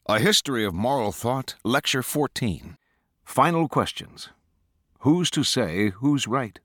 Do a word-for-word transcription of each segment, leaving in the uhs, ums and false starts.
A History of Moral Thought, Lecture fourteen. Final questions. Who's to say who's right?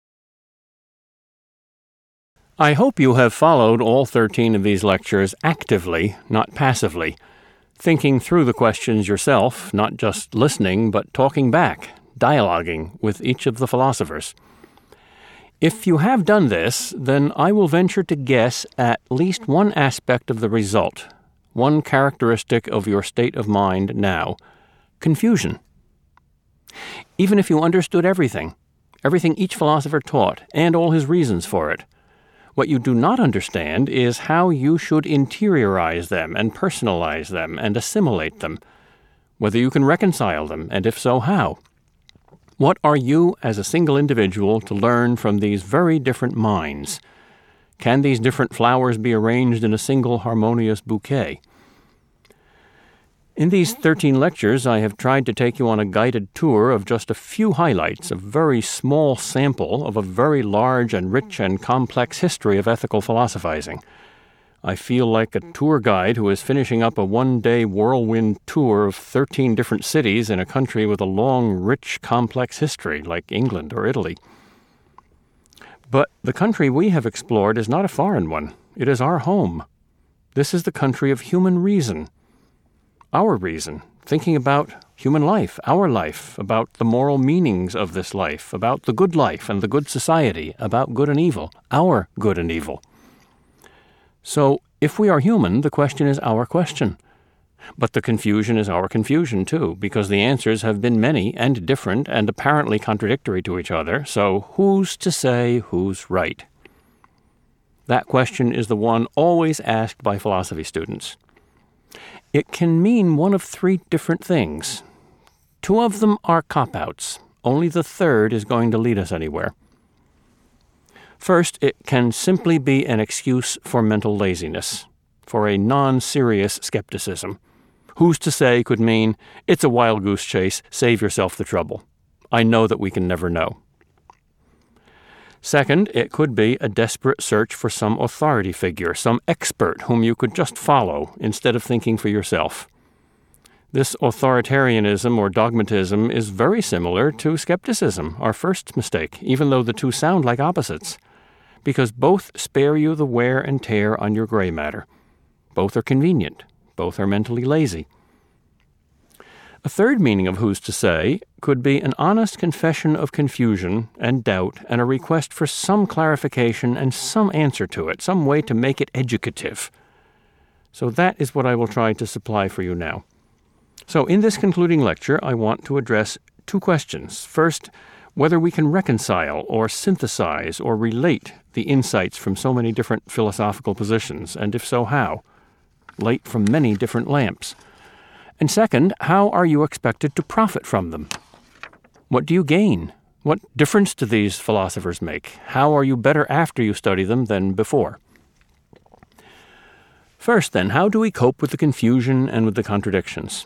I hope you have followed all thirteen of these lectures actively, not passively, thinking through the questions yourself, not just listening, but talking back, dialoguing with each of the philosophers. If you have done this, then I will venture to guess at least one aspect of the result, one characteristic of your state of mind now: confusion. Even if you understood everything, everything each philosopher taught, and all his reasons for it, what you do not understand is how you should interiorize them and personalize them and assimilate them, whether you can reconcile them, and if so, how. What are you as a single individual to learn from these very different minds? Can these different flowers be arranged in a single harmonious bouquet? In these thirteen lectures, I have tried to take you on a guided tour of just a few highlights, a very small sample of a very large and rich and complex history of ethical philosophizing. I feel like a tour guide who is finishing up a one-day whirlwind tour of thirteen different cities in a country with a long, rich, complex history, like England or Italy. But the country we have explored is not a foreign one. It is our home. This is the country of human reason. Our reason, thinking about human life, our life, about the moral meanings of this life, about the good life and the good society, about good and evil, our good and evil. So, if we are human, the question is our question. But the confusion is our confusion, too, because the answers have been many and different and apparently contradictory to each other, so who's to say who's right? That question is the one always asked by philosophy students. It can mean one of three different things. Two of them are cop-outs. Only the third is going to lead us anywhere. First, it can simply be an excuse for mental laziness, for a non-serious skepticism. Who's to say could mean, it's a wild goose chase, save yourself the trouble. I know that we can never know. Second, it could be a desperate search for some authority figure, some expert whom you could just follow instead of thinking for yourself. This authoritarianism or dogmatism is very similar to skepticism, our first mistake, even though the two sound like opposites, because both spare you the wear and tear on your gray matter. Both are convenient. Both are mentally lazy. A third meaning of who's to say could be an honest confession of confusion and doubt and a request for some clarification and some answer to it, some way to make it educative. So that is what I will try to supply for you now. So in this concluding lecture, I want to address two questions. First, whether we can reconcile or synthesize or relate the insights from so many different philosophical positions, and if so, how? Light from many different lamps. And second, how are you expected to profit from them? What do you gain? What difference do these philosophers make? How are you better after you study them than before? First, then, how do we cope with the confusion and with the contradictions?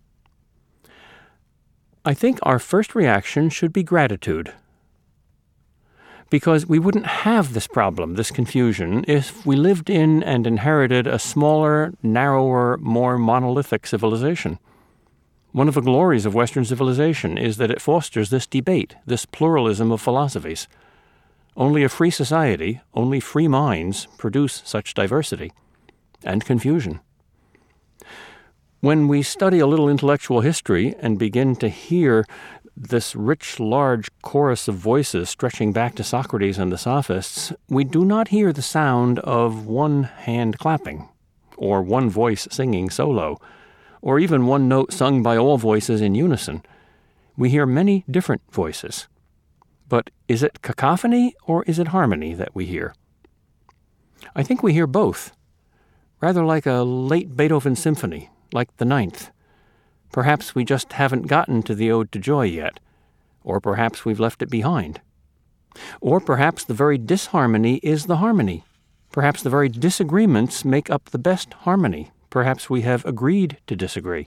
I think our first reaction should be gratitude, because we wouldn't have this problem, this confusion, if we lived in and inherited a smaller, narrower, more monolithic civilization. One of the glories of Western civilization is that it fosters this debate, this pluralism of philosophies. Only a free society, only free minds produce such diversity and confusion. When we study a little intellectual history and begin to hear this rich, large chorus of voices stretching back to Socrates and the Sophists, we do not hear the sound of one hand clapping, or one voice singing solo, or even one note sung by all voices in unison. We hear many different voices. But is it cacophony or is it harmony that we hear? I think we hear both, rather like a late Beethoven symphony, like the Ninth. Perhaps we just haven't gotten to the Ode to Joy yet, or perhaps we've left it behind. Or perhaps the very disharmony is the harmony. Perhaps the very disagreements make up the best harmony. Perhaps we have agreed to disagree.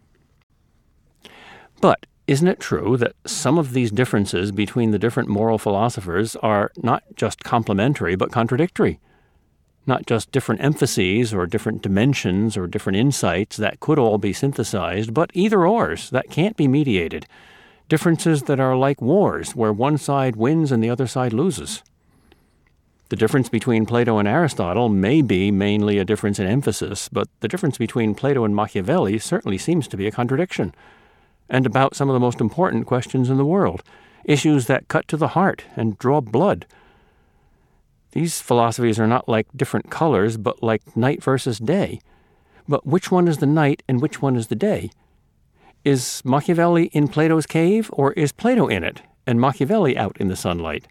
But isn't it true that some of these differences between the different moral philosophers are not just complementary but contradictory? not just different emphases or different dimensions or different insights that could all be synthesized, but either-ors that can't be mediated, differences that are like wars where one side wins and the other side loses. The difference between Plato and Aristotle may be mainly a difference in emphasis, but the difference between Plato and Machiavelli certainly seems to be a contradiction, and about some of the most important questions in the world, issues that cut to the heart and draw blood. These philosophies are not like different colors, but like night versus day. But which one is the night and which one is the day? Is Machiavelli in Plato's cave, or is Plato in it and Machiavelli out in the sunlight?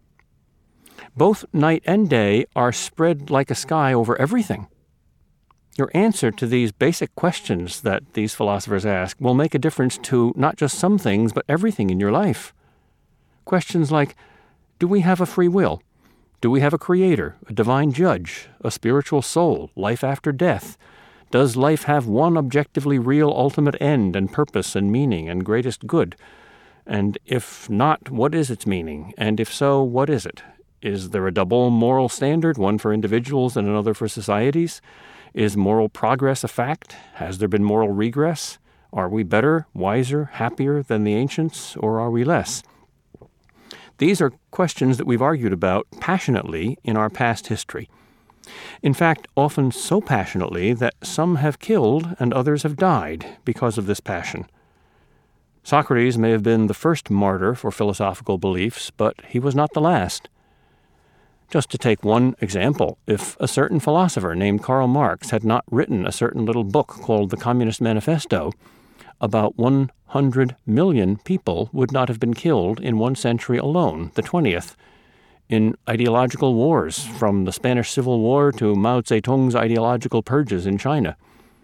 Both night and day are spread like a sky over everything. Your answer to these basic questions that these philosophers ask will make a difference to not just some things, but everything in your life. Questions like, do we have a free will? Do we have a creator, a divine judge, a spiritual soul, life after death? Does life have one objectively real ultimate end and purpose and meaning and greatest good? And if not, what is its meaning? And if so, what is it? Is there a double moral standard, one for individuals and another for societies? Is moral progress a fact? Has there been moral regress? Are we better, wiser, happier than the ancients, or are we less? These are questions that we've argued about passionately in our past history. In fact, often so passionately that some have killed and others have died because of this passion. Socrates may have been the first martyr for philosophical beliefs, but he was not the last. Just to take one example, if a certain philosopher named Karl Marx had not written a certain little book called the Communist Manifesto, about one hundred million people would not have been killed in one century alone, the twentieth, in ideological wars, from the Spanish Civil War to Mao Zedong's ideological purges in China.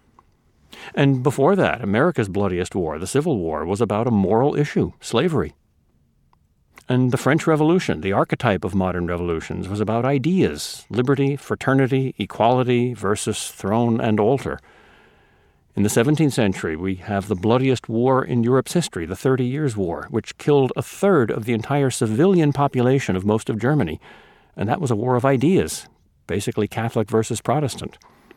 And before that, America's bloodiest war, the Civil War, was about a moral issue, slavery. And the French Revolution, the archetype of modern revolutions, was about ideas, liberty, fraternity, equality versus throne and altar. In the seventeenth century, we have the bloodiest war in Europe's history, the Thirty Years' War, which killed a third of the entire civilian population of most of Germany. And that was a war of ideas, basically Catholic versus Protestant.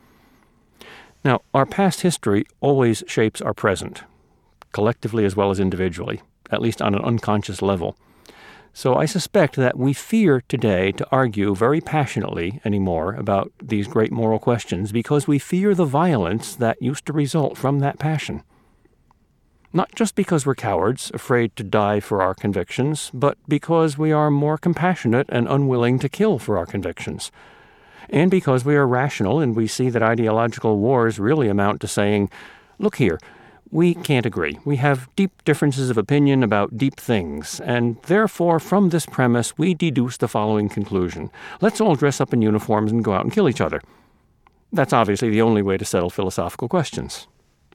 Now, our past history always shapes our present, collectively as well as individually, at least on an unconscious level. So I suspect that we fear today to argue very passionately anymore about these great moral questions because we fear the violence that used to result from that passion. Not just because we're cowards, afraid to die for our convictions, but because we are more compassionate and unwilling to kill for our convictions. And because we are rational and we see that ideological wars really amount to saying, look here, we can't agree. We have deep differences of opinion about deep things, and therefore, from this premise, we deduce the following conclusion. Let's all dress up in uniforms and go out and kill each other. That's obviously the only way to settle philosophical questions.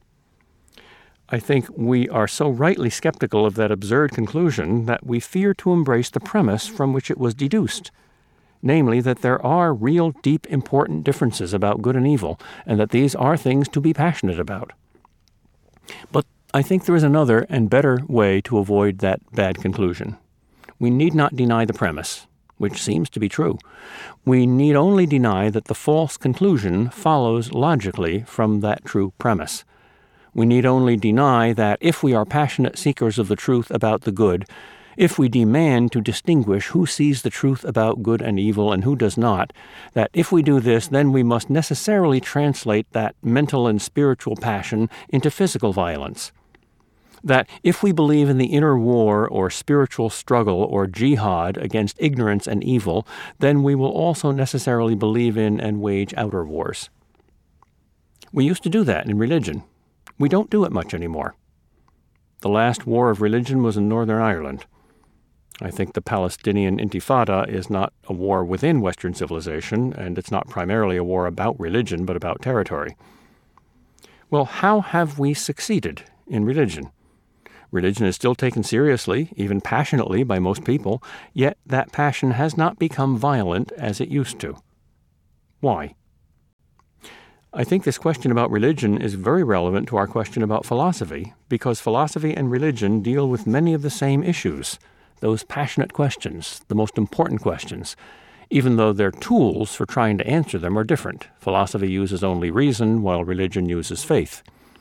I think we are so rightly skeptical of that absurd conclusion that we fear to embrace the premise from which it was deduced, namely that there are real, deep, important differences about good and evil, and that these are things to be passionate about. But I think there is another and better way to avoid that bad conclusion. We need not deny the premise, which seems to be true. We need only deny that the false conclusion follows logically from that true premise. We need only deny that if we are passionate seekers of the truth about the good, if we demand to distinguish who sees the truth about good and evil and who does not, that if we do this, then we must necessarily translate that mental and spiritual passion into physical violence. That if we believe in the inner war or spiritual struggle or jihad against ignorance and evil, then we will also necessarily believe in and wage outer wars. We used to do that in religion. We don't do it much anymore. The last war of religion was in Northern Ireland. I think the Palestinian Intifada is not a war within Western civilization, and it's not primarily a war about religion, but about territory. Well, how have we succeeded in religion? Religion is still taken seriously, even passionately, by most people, yet that passion has not become violent as it used to. Why? I think this question about religion is very relevant to our question about philosophy, because philosophy and religion deal with many of the same issues, those passionate questions, the most important questions, even though their tools for trying to answer them are different. Philosophy uses only reason, while religion uses faith.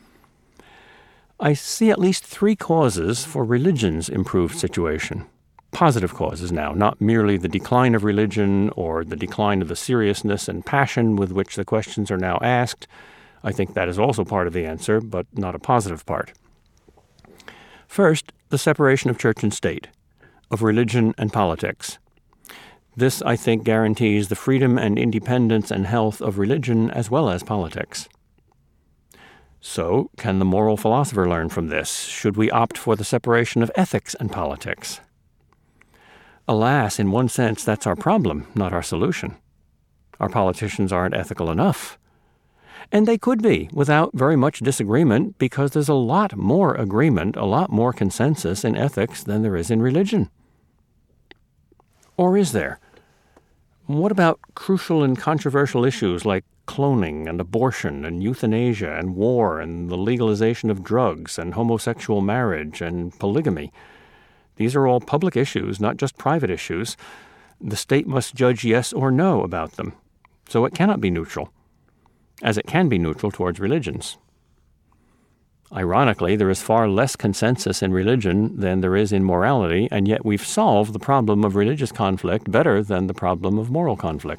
I see at least three causes for religion's improved situation. Positive causes now, not merely the decline of religion or the decline of the seriousness and passion with which the questions are now asked. I think that is also part of the answer, but not a positive part. First, the separation of church and state, of religion and politics. This, I think, guarantees the freedom and independence and health of religion as well as politics. So, can the moral philosopher learn from this? Should we opt for the separation of ethics and politics? Alas, in one sense, that's our problem, not our solution. Our politicians aren't ethical enough. And they could be, without very much disagreement, because there's a lot more agreement, a lot more consensus in ethics than there is in religion. Or is there? What about crucial and controversial issues like cloning and abortion and euthanasia and war and the legalization of drugs and homosexual marriage and polygamy? These are all public issues, not just private issues. The state must judge yes or no about them, so it cannot be neutral, as it can be neutral towards religions. Ironically, there is far less consensus in religion than there is in morality, and yet we've solved the problem of religious conflict better than the problem of moral conflict.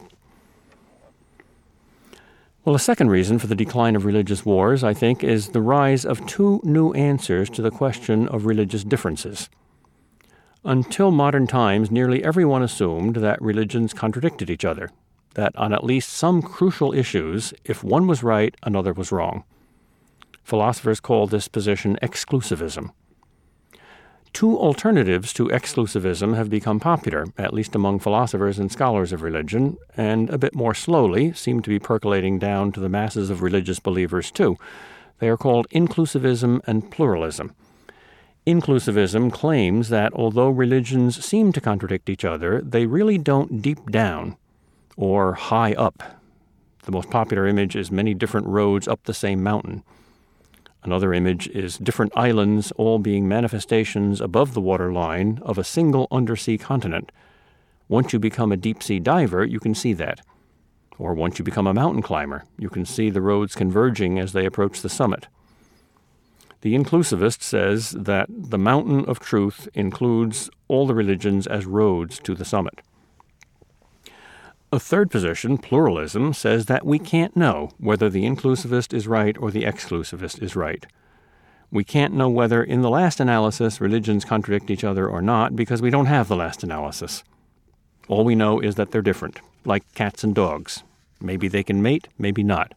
Well, a second reason for the decline of religious wars, I think, is the rise of two new answers to the question of religious differences. Until modern times, nearly everyone assumed that religions contradicted each other, that on at least some crucial issues, if one was right, another was wrong. Philosophers call this position exclusivism. Two alternatives to exclusivism have become popular, at least among philosophers and scholars of religion, and a bit more slowly seem to be percolating down to the masses of religious believers too. They are called inclusivism and pluralism. Inclusivism claims that although religions seem to contradict each other, they really don't deep down or high up. The most popular image is many different roads up the same mountain. Another image is different islands all being manifestations above the waterline of a single undersea continent. Once you become a deep-sea diver, you can see that. Or once you become a mountain climber, you can see the roads converging as they approach the summit. The inclusivist says that the mountain of truth includes all the religions as roads to the summit. A third position, pluralism, says that we can't know whether the inclusivist is right or the exclusivist is right. We can't know whether, in the last analysis, religions contradict each other or not because we don't have the last analysis. All we know is that they're different, like cats and dogs. Maybe they can mate, maybe not.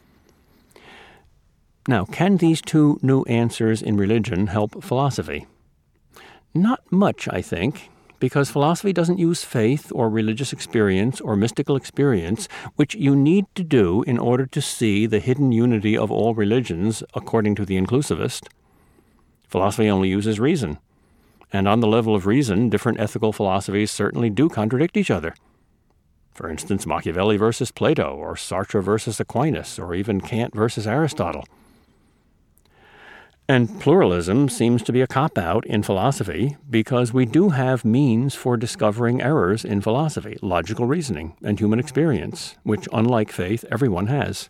Now, can these two new answers in religion help philosophy? Not much, I think, because philosophy doesn't use faith or religious experience or mystical experience, which you need to do in order to see the hidden unity of all religions, according to the inclusivist. Philosophy only uses reason. And on the level of reason, different ethical philosophies certainly do contradict each other. For instance, Machiavelli versus Plato, or Sartre versus Aquinas, or even Kant versus Aristotle. And pluralism seems to be a cop-out in philosophy because we do have means for discovering errors in philosophy, logical reasoning, and human experience, which, unlike faith, everyone has.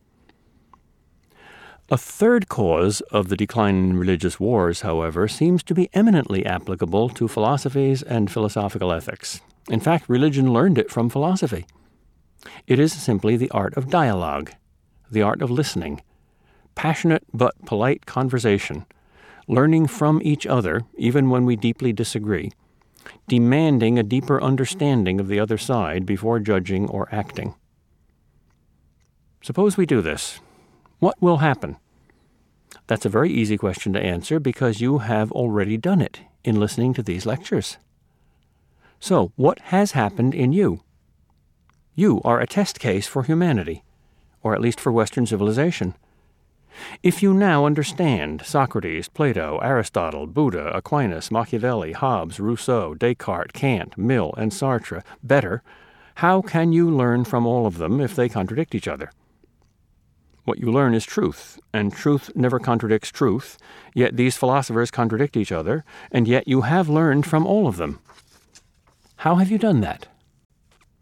A third cause of the decline in religious wars, however, seems to be eminently applicable to philosophies and philosophical ethics. In fact, religion learned it from philosophy. It is simply the art of dialogue, the art of listening, passionate but polite conversation, learning from each other, even when we deeply disagree, demanding a deeper understanding of the other side before judging or acting. Suppose we do this. What will happen? That's a very easy question to answer because you have already done it in listening to these lectures. So, what has happened in you? You are a test case for humanity, or at least for Western civilization. If you now understand Socrates, Plato, Aristotle, Buddha, Aquinas, Machiavelli, Hobbes, Rousseau, Descartes, Kant, Mill, and Sartre better, how can you learn from all of them if they contradict each other? What you learn is truth, and truth never contradicts truth, yet these philosophers contradict each other, and yet you have learned from all of them. How have you done that?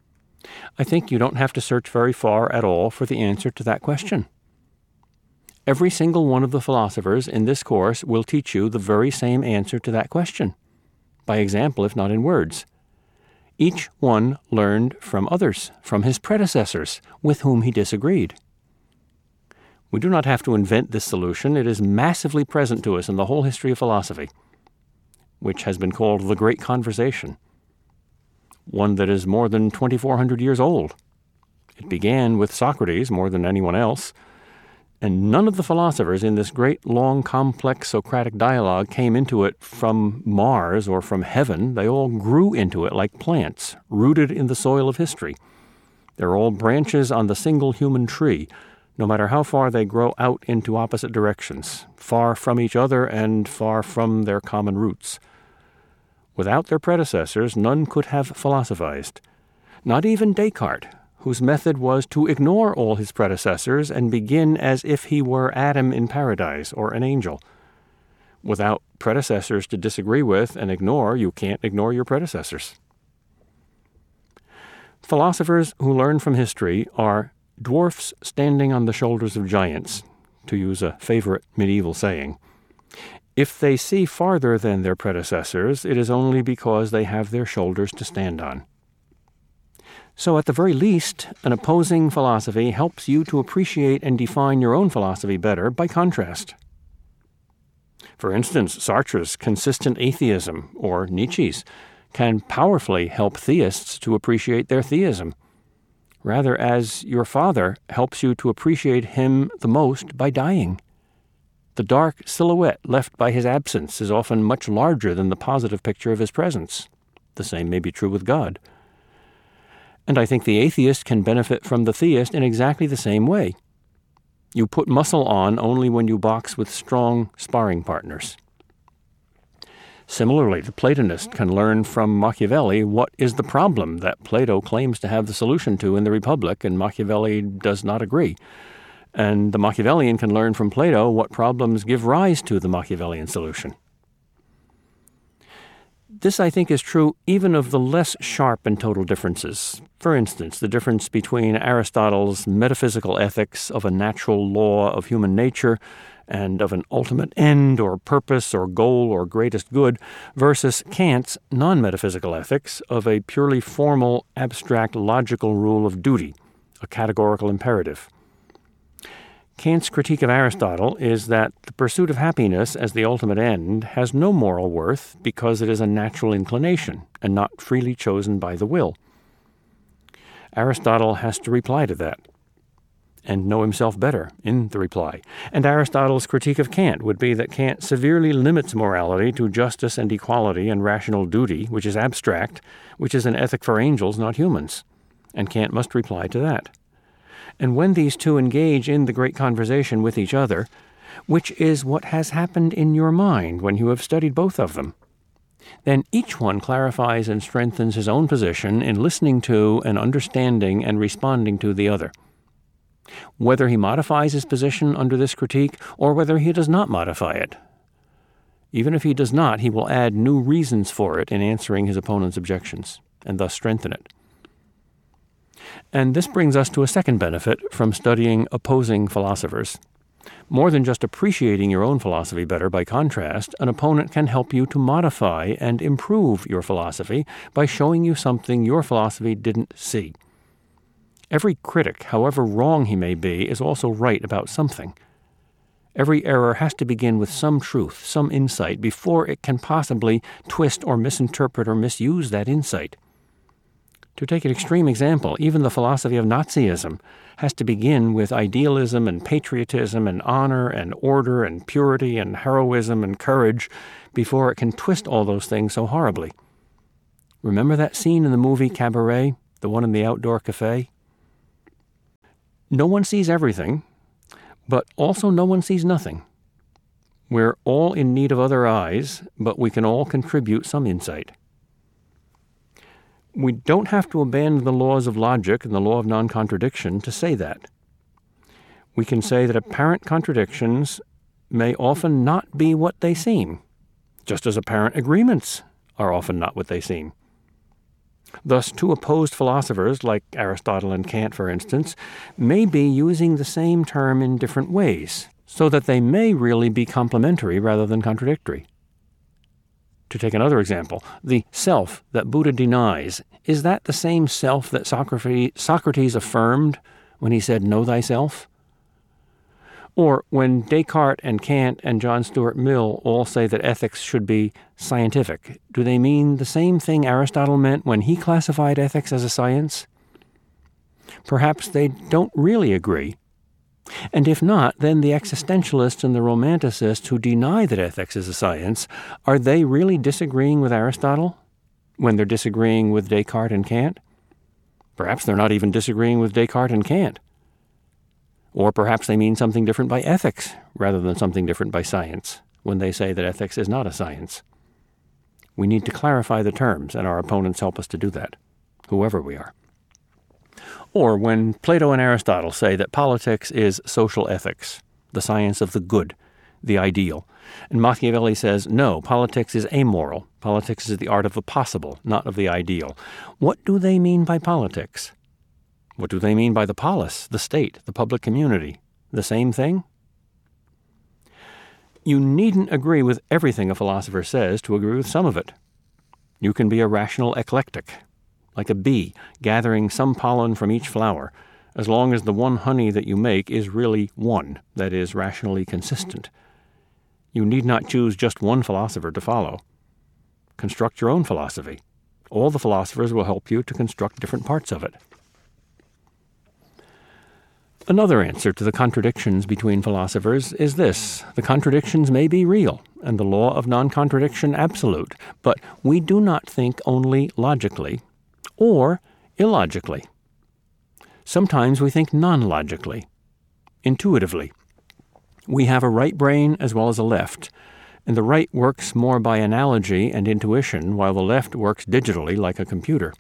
I think you don't have to search very far at all for the answer to that question. Every single one of the philosophers in this course will teach you the very same answer to that question, by example if not in words. Each one learned from others, from his predecessors, with whom he disagreed. We do not have to invent this solution. It is massively present to us in the whole history of philosophy, which has been called the Great Conversation, one that is more than twenty-four hundred years old. It began with Socrates more than anyone else, and none of the philosophers in this great, long, complex Socratic dialogue came into it from Mars or from heaven. They all grew into it like plants, rooted in the soil of history. They're all branches on the single human tree, no matter how far they grow out into opposite directions, far from each other and far from their common roots. Without their predecessors, none could have philosophized. Not even Descartes, whose method was to ignore all his predecessors and begin as if he were Adam in paradise or an angel. Without predecessors to disagree with and ignore, you can't ignore your predecessors. Philosophers who learn from history are dwarfs standing on the shoulders of giants, to use a favorite medieval saying. If they see farther than their predecessors, it is only because they have their shoulders to stand on. So at the very least, an opposing philosophy helps you to appreciate and define your own philosophy better by contrast. For instance, Sartre's consistent atheism, or Nietzsche's, can powerfully help theists to appreciate their theism, rather as your father helps you to appreciate him the most by dying. The dark silhouette left by his absence is often much larger than the positive picture of his presence. The same may be true with God. And I think the atheist can benefit from the theist in exactly the same way. You put muscle on only when you box with strong sparring partners. Similarly, the Platonist can learn from Machiavelli what is the problem that Plato claims to have the solution to in the Republic, and Machiavelli does not agree. And the Machiavellian can learn from Plato what problems give rise to the Machiavellian solution. This, I think, is true even of the less sharp and total differences. For instance, the difference between Aristotle's metaphysical ethics of a natural law of human nature and of an ultimate end or purpose or goal or greatest good versus Kant's non-metaphysical ethics of a purely formal, abstract, logical rule of duty, a categorical imperative. Kant's critique of Aristotle is that the pursuit of happiness as the ultimate end has no moral worth because it is a natural inclination and not freely chosen by the will. Aristotle has to reply to that and know himself better in the reply. And Aristotle's critique of Kant would be that Kant severely limits morality to justice and equality and rational duty, which is abstract, which is an ethic for angels, not humans. And Kant must reply to that. And when these two engage in the great conversation with each other, which is what has happened in your mind when you have studied both of them, then each one clarifies and strengthens his own position in listening to and understanding and responding to the other. Whether he modifies his position under this critique or whether he does not modify it. Even if he does not, he will add new reasons for it in answering his opponent's objections, and thus strengthen it. And this brings us to a second benefit from studying opposing philosophers. More than just appreciating your own philosophy better by contrast, an opponent can help you to modify and improve your philosophy by showing you something your philosophy didn't see. Every critic, however wrong he may be, is also right about something. Every error has to begin with some truth, some insight, before it can possibly twist or misinterpret or misuse that insight. To take an extreme example, even the philosophy of Nazism has to begin with idealism and patriotism and honor and order and purity and heroism and courage before it can twist all those things so horribly. Remember that scene in the movie Cabaret, the one in the outdoor cafe? No one sees everything, but also no one sees nothing. We're all in need of other eyes, but we can all contribute some insight. We don't have to abandon the laws of logic and the law of non-contradiction to say that. We can say that apparent contradictions may often not be what they seem, just as apparent agreements are often not what they seem. Thus, two opposed philosophers, like Aristotle and Kant, for instance, may be using the same term in different ways, so that they may really be complementary rather than contradictory. To take another example, the self that Buddha denies, is that the same self that Socrates affirmed when he said, "Know thyself"? Or when Descartes and Kant and John Stuart Mill all say that ethics should be scientific, do they mean the same thing Aristotle meant when he classified ethics as a science? Perhaps they don't really agree. And if not, then the existentialists and the romanticists who deny that ethics is a science, are they really disagreeing with Aristotle when they're disagreeing with Descartes and Kant? Perhaps they're not even disagreeing with Descartes and Kant. Or perhaps they mean something different by ethics rather than something different by science when they say that ethics is not a science. We need to clarify the terms, and our opponents help us to do that, whoever we are. Or when Plato and Aristotle say that politics is social ethics, the science of the good, the ideal, and Machiavelli says, no, politics is amoral. Politics is the art of the possible, not of the ideal. What do they mean by politics? What do they mean by the polis, the state, the public community? The same thing? You needn't agree with everything a philosopher says to agree with some of it. You can be a rational eclectic, like a bee gathering some pollen from each flower, as long as the one honey that you make is really one, that is, rationally consistent. You need not choose just one philosopher to follow. Construct your own philosophy. All the philosophers will help you to construct different parts of it. Another answer to the contradictions between philosophers is this. The contradictions may be real, and the law of non-contradiction absolute, but we do not think only logically or illogically. Sometimes we think non-logically, intuitively. We have a right brain as well as a left, and the right works more by analogy and intuition, while the left works digitally like a computer.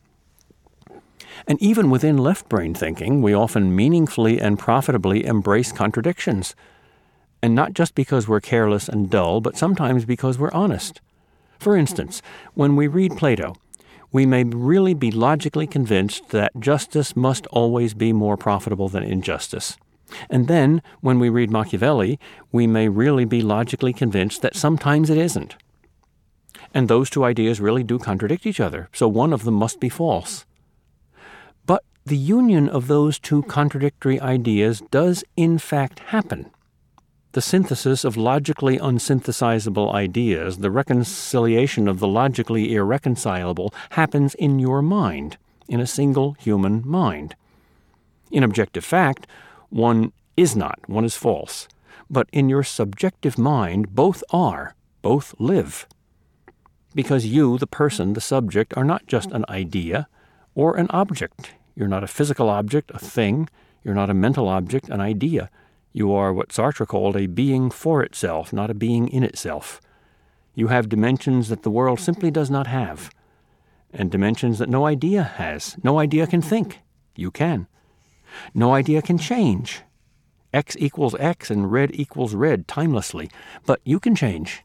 And even within left-brain thinking, we often meaningfully and profitably embrace contradictions. And not just because we're careless and dull, but sometimes because we're honest. For instance, when we read Plato, we may really be logically convinced that justice must always be more profitable than injustice. And then, when we read Machiavelli, we may really be logically convinced that sometimes it isn't. And those two ideas really do contradict each other, so one of them must be false. But the union of those two contradictory ideas does in fact happen. The synthesis of logically unsynthesizable ideas, the reconciliation of the logically irreconcilable, happens in your mind, in a single human mind. In objective fact, one is not, one is false. But in your subjective mind, both are, both live. Because you, the person, the subject, are not just an idea or an object. You're not a physical object, a thing. You're not a mental object, an idea. You are what Sartre called a being for itself, not a being in itself. You have dimensions that the world simply does not have, and dimensions that no idea has. No idea can think. You can. No idea can change. X equals X and red equals red timelessly, but you can change.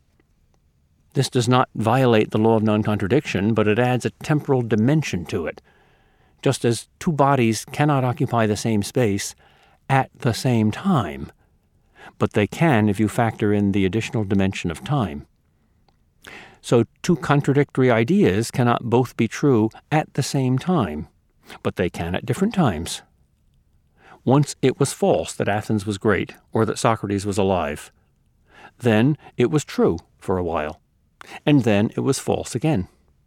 This does not violate the law of non-contradiction, but it adds a temporal dimension to it. Just as two bodies cannot occupy the same space at the same time, but they can if you factor in the additional dimension of time. So two contradictory ideas cannot both be true at the same time, but they can at different times. Once it was false that Athens was great or that Socrates was alive. Then it was true for a while, and then it was false again.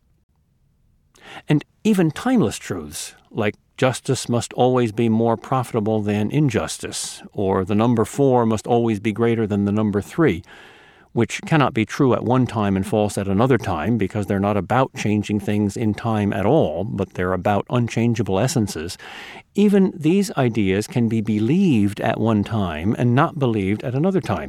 And even timeless truths, like justice must always be more profitable than injustice, or the number four must always be greater than the number three, which cannot be true at one time and false at another time because they're not about changing things in time at all, but they're about unchangeable essences. Even these ideas can be believed at one time and not believed at another time.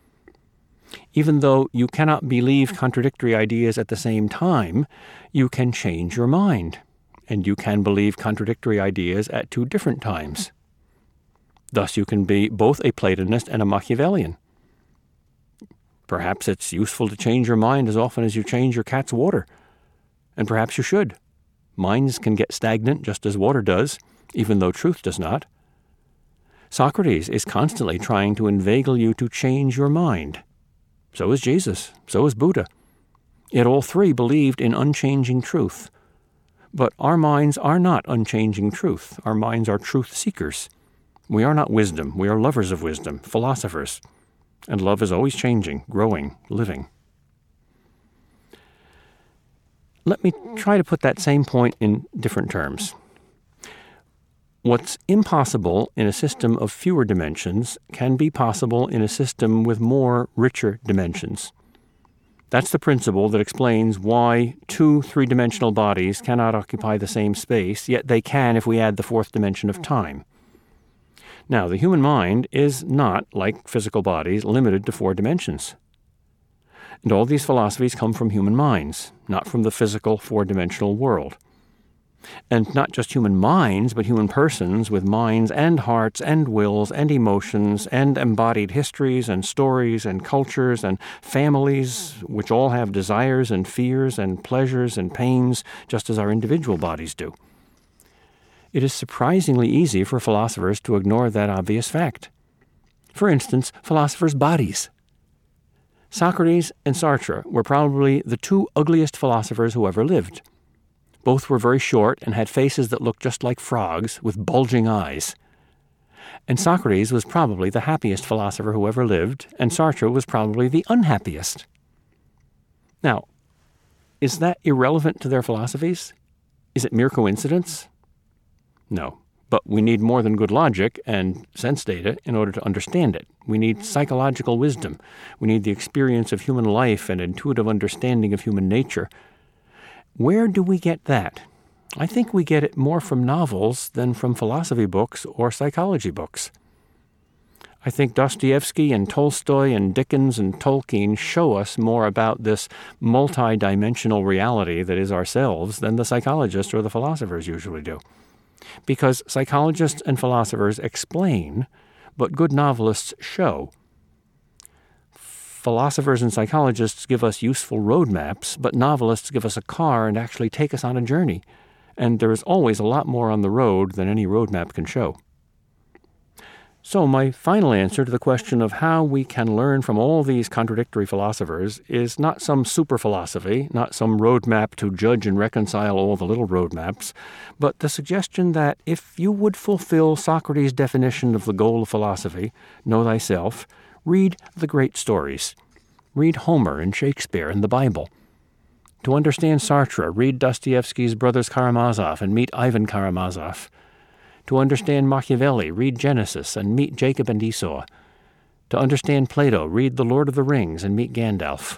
Even though you cannot believe contradictory ideas at the same time, you can change your mind, and you can believe contradictory ideas at two different times. Thus you can be both a Platonist and a Machiavellian. Perhaps it's useful to change your mind as often as you change your cat's water, and perhaps you should. Minds can get stagnant just as water does, even though truth does not. Socrates is constantly trying to inveigle you to change your mind. So is Jesus. So is Buddha. Yet all three believed in unchanging truth. But our minds are not unchanging truth. Our minds are truth seekers. We are not wisdom. We are lovers of wisdom, philosophers. And love is always changing, growing, living. Let me try to put that same point in different terms. What's impossible in a system of fewer dimensions can be possible in a system with more, richer dimensions. That's the principle that explains why two three-dimensional bodies cannot occupy the same space, yet they can if we add the fourth dimension of time. Now, the human mind is not, like physical bodies, limited to four dimensions. And all these philosophies come from human minds, not from the physical four-dimensional world. And not just human minds, but human persons with minds and hearts and wills and emotions and embodied histories and stories and cultures and families, which all have desires and fears and pleasures and pains, just as our individual bodies do. It is surprisingly easy for philosophers to ignore that obvious fact. For instance, philosophers' bodies. Socrates and Sartre were probably the two ugliest philosophers who ever lived. Both were very short and had faces that looked just like frogs, with bulging eyes. And Socrates was probably the happiest philosopher who ever lived, and Sartre was probably the unhappiest. Now, is that irrelevant to their philosophies? Is it mere coincidence? No. But we need more than good logic and sense data in order to understand it. We need psychological wisdom. We need the experience of human life and intuitive understanding of human nature. Where do we get that? I think we get it more from novels than from philosophy books or psychology books. I think Dostoevsky and Tolstoy and Dickens and Tolkien show us more about this multi-dimensional reality that is ourselves than the psychologists or the philosophers usually do. Because psychologists and philosophers explain, but good novelists show. Philosophers and psychologists give us useful roadmaps, but novelists give us a car and actually take us on a journey. And there is always a lot more on the road than any roadmap can show. So my final answer to the question of how we can learn from all these contradictory philosophers is not some super philosophy, not some roadmap to judge and reconcile all the little roadmaps, but the suggestion that if you would fulfill Socrates' definition of the goal of philosophy, know thyself, read the great stories. Read Homer and Shakespeare and the Bible. To understand Sartre, read Dostoevsky's Brothers Karamazov and meet Ivan Karamazov. To understand Machiavelli, read Genesis and meet Jacob and Esau. To understand Plato, read The Lord of the Rings and meet Gandalf.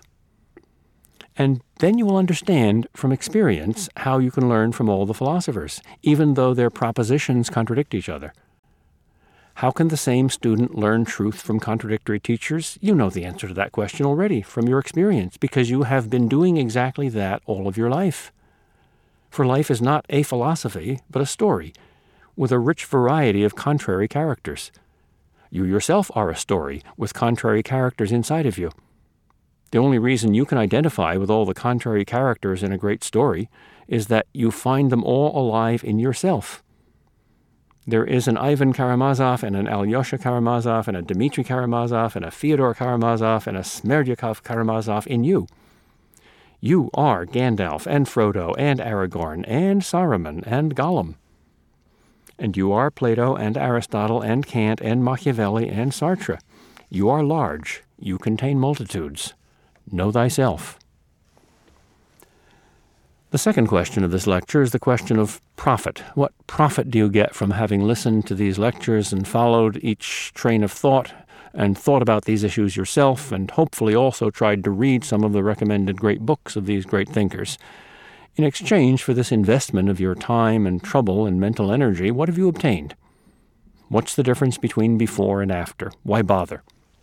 And then you will understand from experience how you can learn from all the philosophers, even though their propositions contradict each other. How can the same student learn truth from contradictory teachers? You know the answer to that question already from your experience, because you have been doing exactly that all of your life. For life is not a philosophy, but a story, with a rich variety of contrary characters. You yourself are a story with contrary characters inside of you. The only reason you can identify with all the contrary characters in a great story is that you find them all alive in yourself. There is an Ivan Karamazov and an Alyosha Karamazov and a Dmitry Karamazov and a Fyodor Karamazov and a Smerdyakov Karamazov in you. You are Gandalf and Frodo and Aragorn and Saruman and Gollum. And you are Plato and Aristotle and Kant and Machiavelli and Sartre. You are large. You contain multitudes. Know thyself. The second question of this lecture is the question of profit. What profit do you get from having listened to these lectures and followed each train of thought and thought about these issues yourself and hopefully also tried to read some of the recommended great books of these great thinkers? In exchange for this investment of your time and trouble and mental energy, what have you obtained? What's the difference between before and after? Why bother?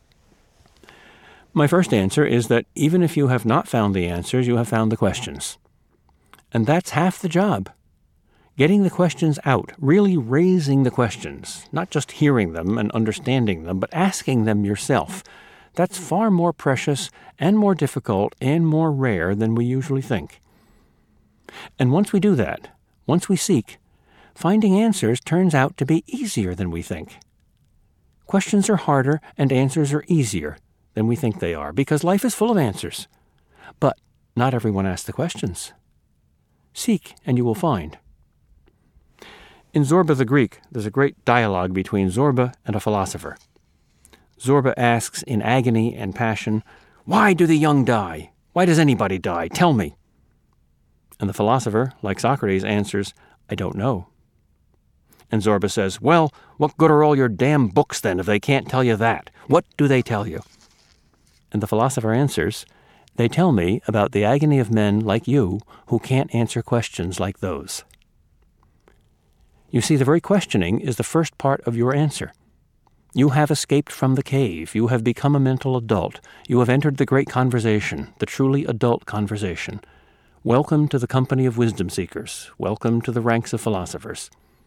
My first answer is that even if you have not found the answers, you have found the questions. And that's half the job. Getting the questions out, really raising the questions, not just hearing them and understanding them, but asking them yourself. That's far more precious and more difficult and more rare than we usually think. And once we do that, once we seek, finding answers turns out to be easier than we think. Questions are harder and answers are easier than we think they are, because life is full of answers. But not everyone asks the questions. Seek, and you will find. In Zorba the Greek, there's a great dialogue between Zorba and a philosopher. Zorba asks in agony and passion, "Why do the young die? Why does anybody die? Tell me." And the philosopher, like Socrates, answers, "I don't know." And Zorba says, "Well, what good are all your damn books then if they can't tell you that? What do they tell you?" And the philosopher answers, "They tell me about the agony of men like you who can't answer questions like those." You see, the very questioning is the first part of your answer. You have escaped from the cave. You have become a mental adult. You have entered the great conversation, the truly adult conversation. Welcome to the company of wisdom seekers. Welcome to the ranks of philosophers.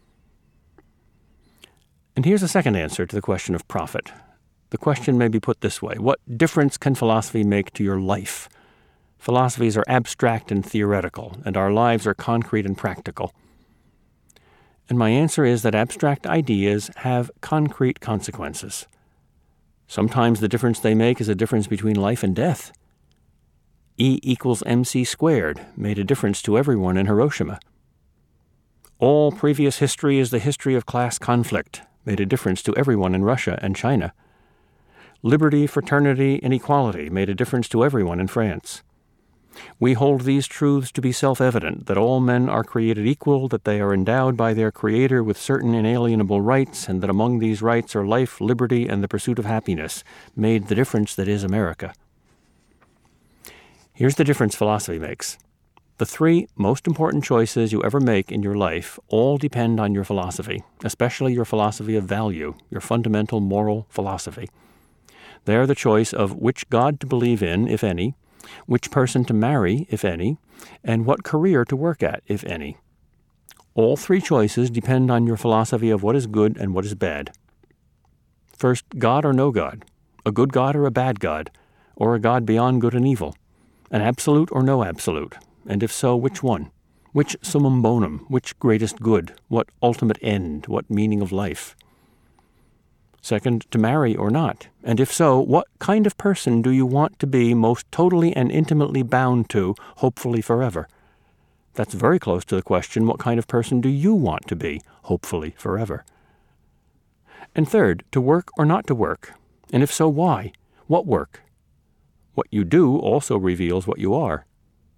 And here's a second answer to the question of profit. The question may be put this way: what difference can philosophy make to your life? Philosophies are abstract and theoretical, and our lives are concrete and practical. And my answer is that abstract ideas have concrete consequences. Sometimes the difference they make is a difference between life and death. E equals mc squared made a difference to everyone in Hiroshima. All previous history is the history of class conflict made a difference to everyone in Russia and China. Liberty, fraternity, and equality made a difference to everyone in France. We hold these truths to be self-evident, that all men are created equal, that they are endowed by their Creator with certain inalienable rights, and that among these rights are life, liberty, and the pursuit of happiness, made the difference that is America. Here's the difference philosophy makes. The three most important choices you ever make in your life all depend on your philosophy, especially your philosophy of value, your fundamental moral philosophy. They are the choice of which God to believe in, if any, which person to marry, if any, and what career to work at, if any. All three choices depend on your philosophy of what is good and what is bad. First, God or no God, a good God or a bad God, or a God beyond good and evil, an absolute or no absolute, and if so, which one? Which summum bonum, which greatest good, what ultimate end, what meaning of life? Second, to marry or not, and if so, what kind of person do you want to be most totally and intimately bound to, hopefully forever? That's very close to the question, what kind of person do you want to be, hopefully forever? And third, to work or not to work, and if so, why? What work? What you do also reveals what you are.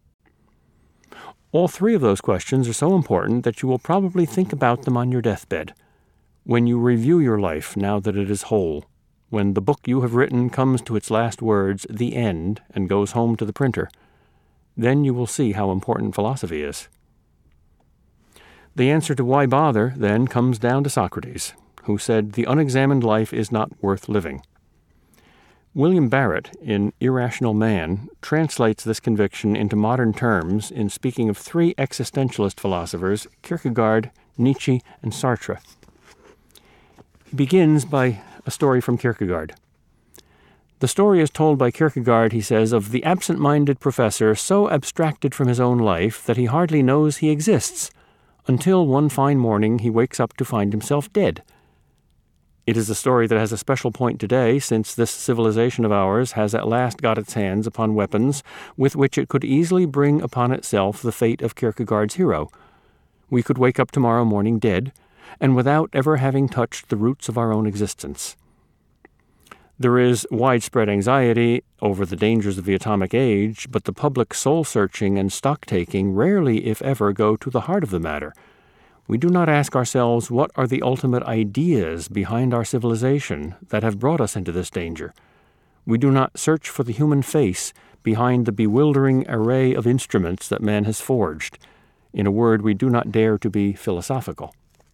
All three of those questions are so important that you will probably think about them on your deathbed. When you review your life now that it is whole, when the book you have written comes to its last words, the end, and goes home to the printer, then you will see how important philosophy is. The answer to why bother, then, comes down to Socrates, who said, "The unexamined life is not worth living." William Barrett, in Irrational Man, translates this conviction into modern terms in speaking of three existentialist philosophers, Kierkegaard, Nietzsche, and Sartre. He begins by a story from Kierkegaard. The story is told by Kierkegaard, he says, of the absent-minded professor so abstracted from his own life that he hardly knows he exists, until one fine morning he wakes up to find himself dead. It is a story that has a special point today, since this civilization of ours has at last got its hands upon weapons with which it could easily bring upon itself the fate of Kierkegaard's hero. We could wake up tomorrow morning dead, and without ever having touched the roots of our own existence. There is widespread anxiety over the dangers of the atomic age, but the public soul-searching and stock-taking rarely, if ever, go to the heart of the matter. We do not ask ourselves what are the ultimate ideas behind our civilization that have brought us into this danger. We do not search for the human face behind the bewildering array of instruments that man has forged. In a word, we do not dare to be philosophical.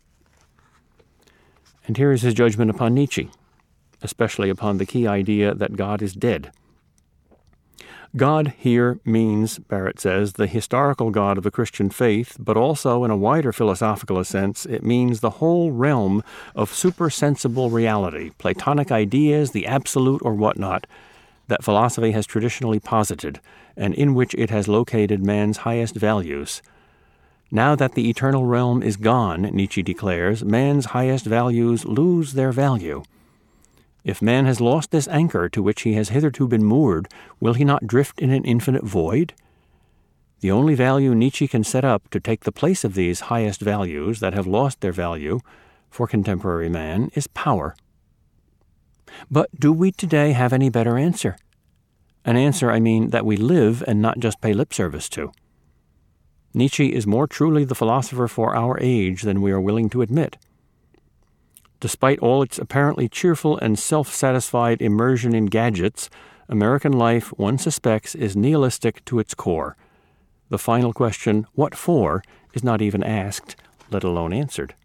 And here is his judgment upon Nietzsche, especially upon the key idea that God is dead. God here means, Barrett says, the historical God of the Christian faith, but also in a wider philosophical sense, it means the whole realm of supersensible reality, Platonic ideas, the absolute or whatnot, that philosophy has traditionally posited, and in which it has located man's highest values. Now that the eternal realm is gone, Nietzsche declares, man's highest values lose their value. If man has lost this anchor to which he has hitherto been moored, will he not drift in an infinite void? The only value Nietzsche can set up to take the place of these highest values that have lost their value for contemporary man is power. But do we today have any better answer? An answer, I mean, that we live and not just pay lip service to. Nietzsche is more truly the philosopher for our age than we are willing to admit. Despite all its apparently cheerful and self-satisfied immersion in gadgets, American life, one suspects, is nihilistic to its core. The final question, what for, is not even asked, let alone answered.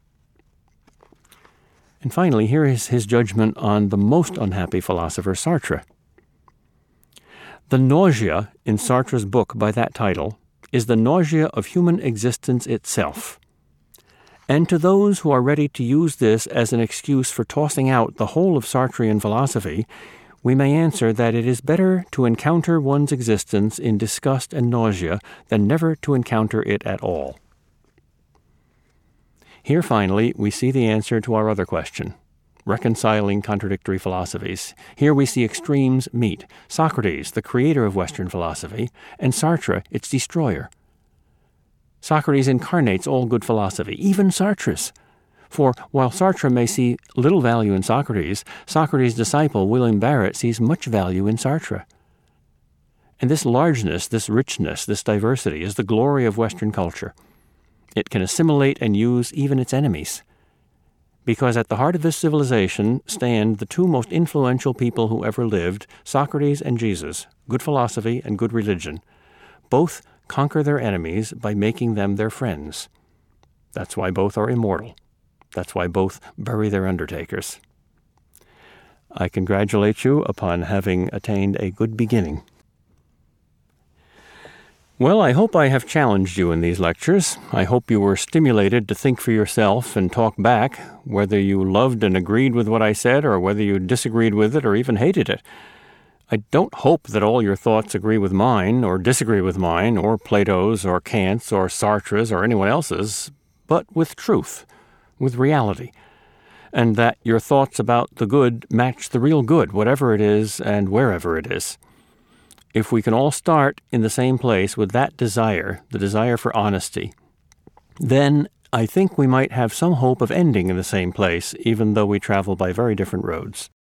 And finally, here is his judgment on the most unhappy philosopher, Sartre. The nausea in Sartre's book by that title is the nausea of human existence itself. And to those who are ready to use this as an excuse for tossing out the whole of Sartrean philosophy, we may answer that it is better to encounter one's existence in disgust and nausea than never to encounter it at all. Here, finally, we see the answer to our other question, reconciling contradictory philosophies. Here we see extremes meet, Socrates, the creator of Western philosophy, and Sartre, its destroyer. Socrates incarnates all good philosophy, even Sartre's. For while Sartre may see little value in Socrates, Socrates' disciple, William Barrett, sees much value in Sartre. And this largeness, this richness, this diversity is the glory of Western culture. It can assimilate and use even its enemies. Because at the heart of this civilization stand the two most influential people who ever lived, Socrates and Jesus, good philosophy and good religion. Both conquer their enemies by making them their friends. That's why both are immortal. That's why both bury their undertakers. I congratulate you upon having attained a good beginning. Well, I hope I have challenged you in these lectures. I hope you were stimulated to think for yourself and talk back, whether you loved and agreed with what I said or whether you disagreed with it or even hated it. I don't hope that all your thoughts agree with mine or disagree with mine or Plato's or Kant's or Sartre's or anyone else's, but with truth, with reality, and that your thoughts about the good match the real good, whatever it is and wherever it is. If we can all start in the same place with that desire, the desire for honesty, then I think we might have some hope of ending in the same place, even though we travel by very different roads.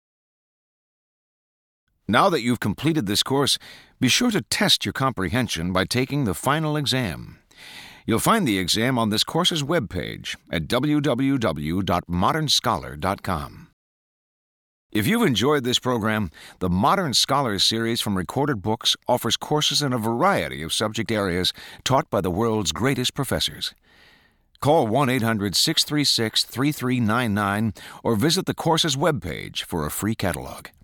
Now that you've completed this course, be sure to test your comprehension by taking the final exam. You'll find the exam on this course's webpage at w w w dot modern scholar dot com. If you've enjoyed this program, the Modern Scholars series from Recorded Books offers courses in a variety of subject areas taught by the world's greatest professors. Call one eight hundred six three six three three nine nine or visit the course's webpage for a free catalog.